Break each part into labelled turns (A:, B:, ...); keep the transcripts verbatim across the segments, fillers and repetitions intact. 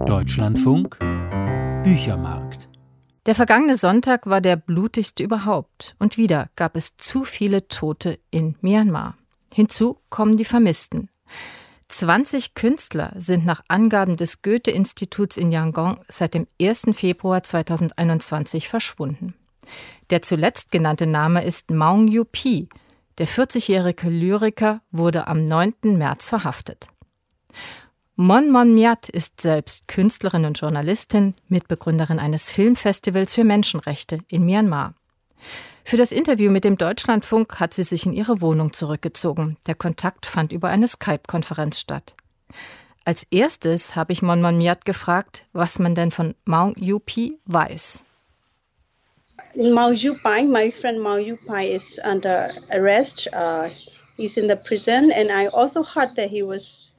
A: Deutschlandfunk Büchermarkt.
B: Der vergangene Sonntag war der blutigste überhaupt. Und wieder gab es zu viele Tote in Myanmar. Hinzu kommen die Vermissten. zwanzig Künstler sind nach Angaben des Goethe-Instituts in Yangon seit dem ersten Februar zweitausendeinundzwanzig verschwunden. Der zuletzt genannte Name ist Maung Yu Pi. Der vierzigjährige Lyriker wurde am neunten März verhaftet. Mon Mon Myat ist selbst Künstlerin und Journalistin, Mitbegründerin eines Filmfestivals für Menschenrechte in Myanmar. Für das Interview mit dem Deutschlandfunk hat sie sich in ihre Wohnung zurückgezogen. Der Kontakt fand über eine Skype-Konferenz statt. Als erstes habe ich Mon Mon Myat gefragt, was man denn von Maung Yu Pi weiß.
C: Maung Yu Pi, my friend Maung Yu Pi is under arrest. Uh, he's in the prison and I also heard that he was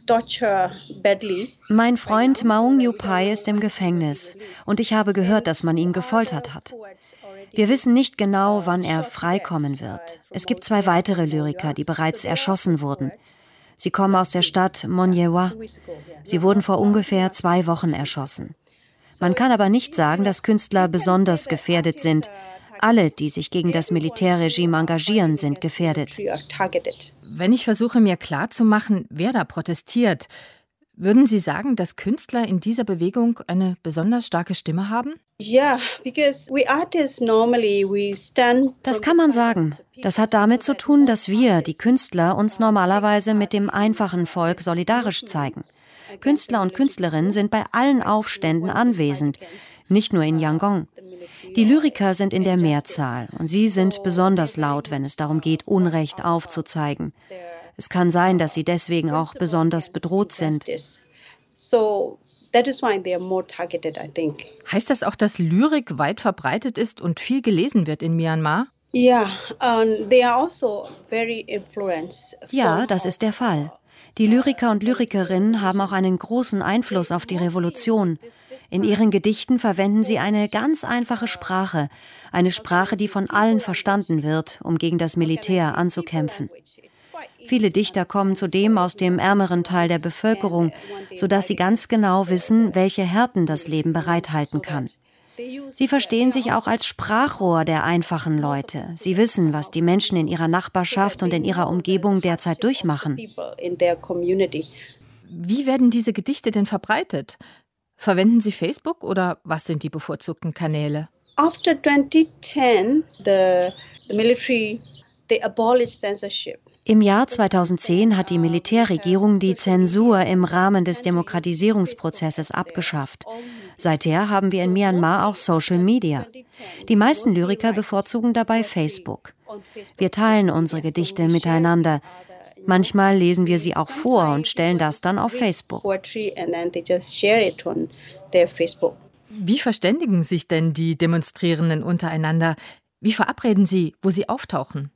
D: Mein Freund Maung Yu Pi ist im Gefängnis und ich habe gehört, dass man ihn gefoltert hat. Wir wissen nicht genau, wann er freikommen wird. Es gibt zwei weitere Lyriker, die bereits erschossen wurden. Sie kommen aus der Stadt Monyewa. Sie wurden vor ungefähr zwei Wochen erschossen. Man kann aber nicht sagen, dass Künstler besonders gefährdet sind. Alle, die sich gegen das Militärregime engagieren, sind gefährdet.
B: Wenn ich versuche, mir klarzumachen, wer da protestiert, würden Sie sagen, dass Künstler in dieser Bewegung eine besonders starke Stimme haben?
D: Das kann man sagen. Das hat damit zu tun, dass wir, die Künstler, uns normalerweise mit dem einfachen Volk solidarisch zeigen. Künstler und Künstlerinnen sind bei allen Aufständen anwesend, nicht nur in Yangon. Die Lyriker sind in der Mehrzahl und sie sind besonders laut, wenn es darum geht, Unrecht aufzuzeigen. Es kann sein, dass sie deswegen auch besonders bedroht sind.
B: Heißt das auch, dass Lyrik weit verbreitet ist und viel gelesen wird in Myanmar?
C: Ja,
D: das ist der Fall. Die Lyriker und Lyrikerinnen haben auch einen großen Einfluss auf die Revolution. In ihren Gedichten verwenden sie eine ganz einfache Sprache, eine Sprache, die von allen verstanden wird, um gegen das Militär anzukämpfen. Viele Dichter kommen zudem aus dem ärmeren Teil der Bevölkerung, sodass sie ganz genau wissen, welche Härten das Leben bereithalten kann. Sie verstehen sich auch als Sprachrohr der einfachen Leute. Sie wissen, was die Menschen in ihrer Nachbarschaft und in ihrer Umgebung derzeit durchmachen.
B: Wie werden diese Gedichte denn verbreitet? Verwenden Sie Facebook oder was sind die bevorzugten Kanäle?
C: After twenty ten, the, the military, they abolished censorship.
D: Im Jahr zweitausendzehn hat die Militärregierung die Zensur im Rahmen des Demokratisierungsprozesses abgeschafft. Seither haben wir in Myanmar auch Social Media. Die meisten Lyriker bevorzugen dabei Facebook. Wir teilen unsere Gedichte miteinander. Manchmal lesen wir sie auch vor und stellen das dann auf Facebook.
B: Wie verständigen sich denn die Demonstrierenden untereinander? Wie verabreden sie, wo sie auftauchen?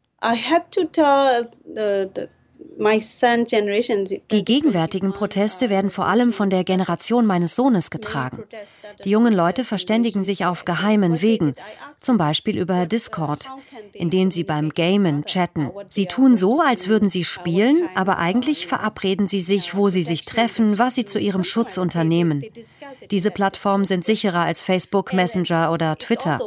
D: Die gegenwärtigen Proteste werden vor allem von der Generation meines Sohnes getragen. Die jungen Leute verständigen sich auf geheimen Wegen, zum Beispiel über Discord, in denen sie beim Gamen chatten. Sie tun so, als würden sie spielen, aber eigentlich verabreden sie sich, wo sie sich treffen, was sie zu ihrem Schutz unternehmen. Diese Plattformen sind sicherer als Facebook, Messenger oder Twitter.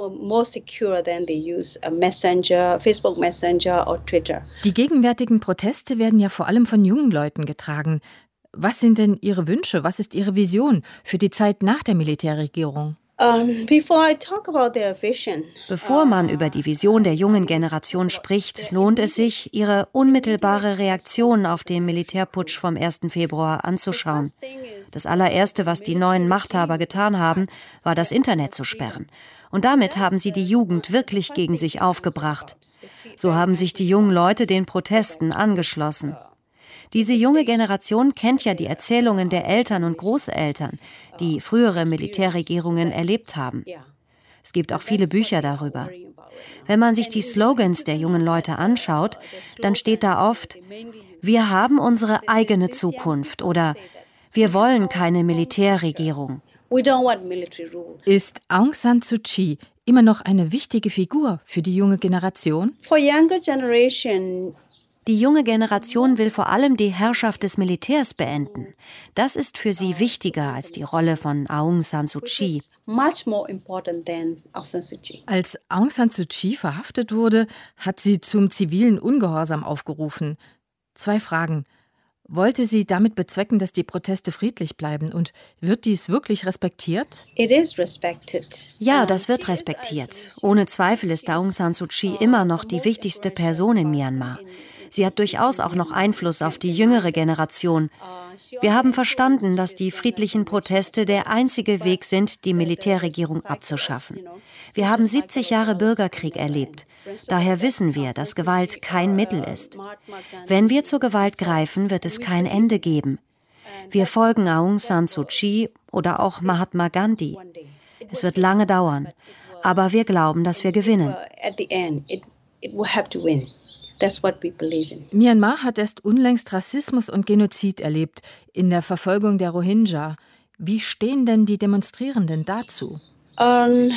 B: Die gegenwärtigen Proteste werden ja vor allem von jungen Leuten getragen. Was sind denn Ihre Wünsche? Was ist Ihre Vision für die Zeit nach der Militärregierung?
D: Bevor man über die Vision der jungen Generation spricht, lohnt es sich, ihre unmittelbare Reaktion auf den Militärputsch vom ersten Februar anzuschauen. Das allererste, was die neuen Machthaber getan haben, war das Internet zu sperren. Und damit haben sie die Jugend wirklich gegen sich aufgebracht. So haben sich die jungen Leute den Protesten angeschlossen. Diese junge Generation kennt ja die Erzählungen der Eltern und Großeltern, die frühere Militärregierungen erlebt haben. Es gibt auch viele Bücher darüber. Wenn man sich die Slogans der jungen Leute anschaut, dann steht da oft: Wir haben unsere eigene Zukunft oder wir wollen keine Militärregierung.
B: Ist Aung San Suu Kyi immer noch eine wichtige Figur für die junge Generation?
D: Die junge Generation will vor allem die Herrschaft des Militärs beenden. Das ist für sie wichtiger als die Rolle von Aung San Suu Kyi.
B: Als Aung San Suu Kyi verhaftet wurde, hat sie zum zivilen Ungehorsam aufgerufen. Zwei Fragen. Wollte sie damit bezwecken, dass die Proteste friedlich bleiben? Und wird dies wirklich respektiert?
D: Ja, das wird respektiert. Ohne Zweifel ist Aung San Suu Kyi immer noch die wichtigste Person in Myanmar. Sie hat durchaus auch noch Einfluss auf die jüngere Generation. Wir haben verstanden, dass die friedlichen Proteste der einzige Weg sind, die Militärregierung abzuschaffen. Wir haben siebzig Jahre Bürgerkrieg erlebt. Daher wissen wir, dass Gewalt kein Mittel ist. Wenn wir zur Gewalt greifen, wird es kein Ende geben. Wir folgen Aung San Suu Kyi oder auch Mahatma Gandhi. Es wird lange dauern, aber wir glauben, dass wir gewinnen.
B: Myanmar hat erst unlängst Rassismus und Genozid erlebt in der Verfolgung der Rohingya. Wie stehen denn die Demonstrierenden dazu?
C: Um,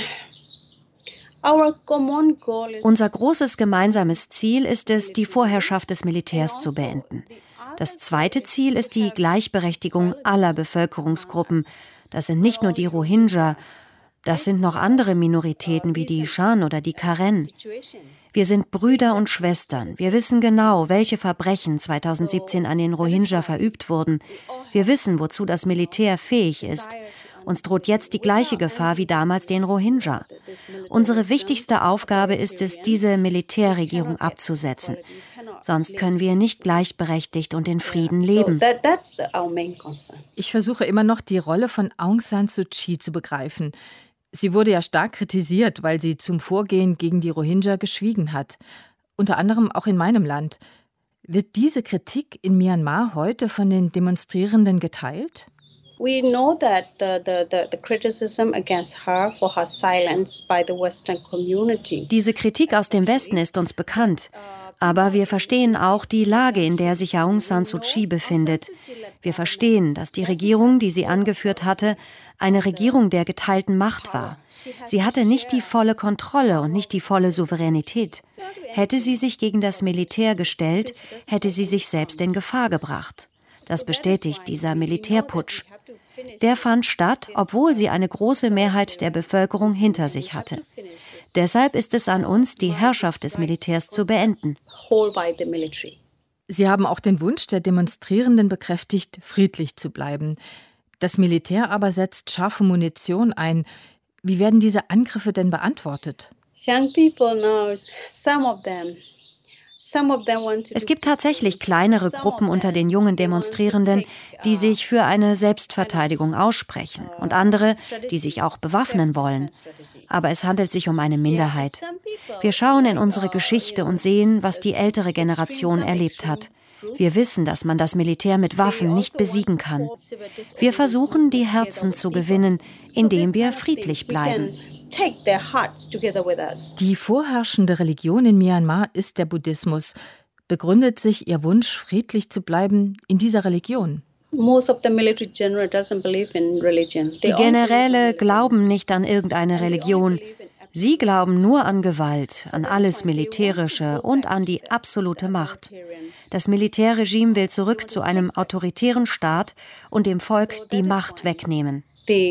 D: Unser großes gemeinsames Ziel ist es, die Vorherrschaft des Militärs zu beenden. Das zweite Ziel ist die Gleichberechtigung aller Bevölkerungsgruppen. Das sind nicht nur die Rohingya, das sind noch andere Minoritäten wie die Shan oder die Karen. Wir sind Brüder und Schwestern. Wir wissen genau, welche Verbrechen zweitausendsiebzehn an den Rohingya verübt wurden. Wir wissen, wozu das Militär fähig ist. Uns droht jetzt die gleiche Gefahr wie damals den Rohingya. Unsere wichtigste Aufgabe ist es, diese Militärregierung abzusetzen. Sonst können wir nicht gleichberechtigt und in Frieden leben.
B: Ich versuche immer noch, die Rolle von Aung San Suu Kyi zu begreifen. Sie wurde ja stark kritisiert, weil sie zum Vorgehen gegen die Rohingya geschwiegen hat. Unter anderem auch in meinem Land. Wird diese Kritik in Myanmar heute von den Demonstrierenden geteilt?
C: We know that the, the, the, the criticism against her for her silence by the Western community.
D: Diese Kritik aus dem Westen ist uns bekannt. Aber wir verstehen auch die Lage, in der sich Aung San Suu Kyi befindet. Wir verstehen, dass die Regierung, die sie angeführt hatte, eine Regierung der geteilten Macht war. Sie hatte nicht die volle Kontrolle und nicht die volle Souveränität. Hätte sie sich gegen das Militär gestellt, hätte sie sich selbst in Gefahr gebracht. Das bestätigt dieser Militärputsch. Der fand statt, obwohl sie eine große Mehrheit der Bevölkerung hinter sich hatte. Deshalb ist es an uns, die Herrschaft des Militärs zu beenden.
B: Sie haben auch den Wunsch der Demonstrierenden bekräftigt, friedlich zu bleiben. Das Militär aber setzt scharfe Munition ein. Wie werden diese Angriffe denn beantwortet?
C: Young people now, some of them.
D: Es gibt tatsächlich kleinere Gruppen unter den jungen Demonstrierenden, die sich für eine Selbstverteidigung aussprechen und andere, die sich auch bewaffnen wollen. Aber es handelt sich um eine Minderheit. Wir schauen in unsere Geschichte und sehen, was die ältere Generation erlebt hat. Wir wissen, dass man das Militär mit Waffen nicht besiegen kann. Wir versuchen, die Herzen zu gewinnen, indem wir friedlich bleiben.
B: Die vorherrschende Religion in Myanmar ist der Buddhismus. Begründet sich Ihr Wunsch, friedlich zu bleiben, in dieser Religion?
D: Die Generäle glauben nicht an irgendeine Religion. Sie glauben nur an Gewalt, an alles Militärische und an die absolute Macht. Das Militärregime will zurück zu einem autoritären Staat und dem Volk die Macht wegnehmen.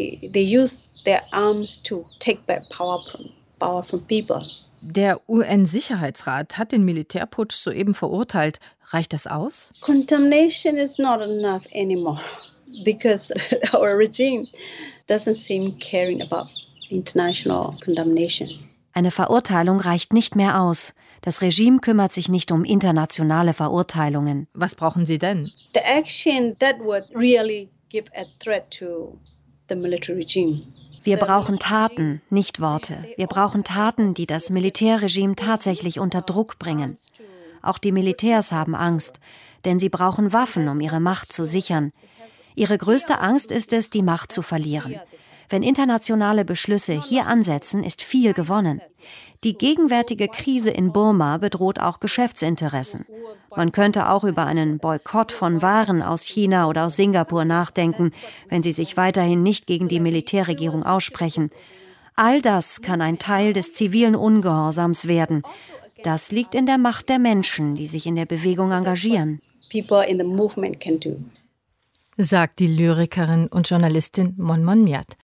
B: Der U N-Sicherheitsrat hat den Militärputsch soeben verurteilt. Reicht das aus?
C: Condemnation is not enough anymore because our regime doesn't seem caring about international condemnation.
D: Eine Verurteilung reicht nicht mehr aus. Das Regime kümmert sich nicht um internationale Verurteilungen.
B: Was brauchen Sie denn?
C: The action that would really give a threat to the military regime.
D: Wir brauchen Taten, nicht Worte. Wir brauchen Taten, die das Militärregime tatsächlich unter Druck bringen. Auch die Militärs haben Angst, denn sie brauchen Waffen, um ihre Macht zu sichern. Ihre größte Angst ist es, die Macht zu verlieren. Wenn internationale Beschlüsse hier ansetzen, ist viel gewonnen. Die gegenwärtige Krise in Burma bedroht auch Geschäftsinteressen. Man könnte auch über einen Boykott von Waren aus China oder aus Singapur nachdenken, wenn sie sich weiterhin nicht gegen die Militärregierung aussprechen. All das kann ein Teil des zivilen Ungehorsams werden. Das liegt in der Macht der Menschen, die sich in der Bewegung engagieren.
C: People in the movement can do.
B: Sagt die Lyrikerin und Journalistin Mon Mon Myat.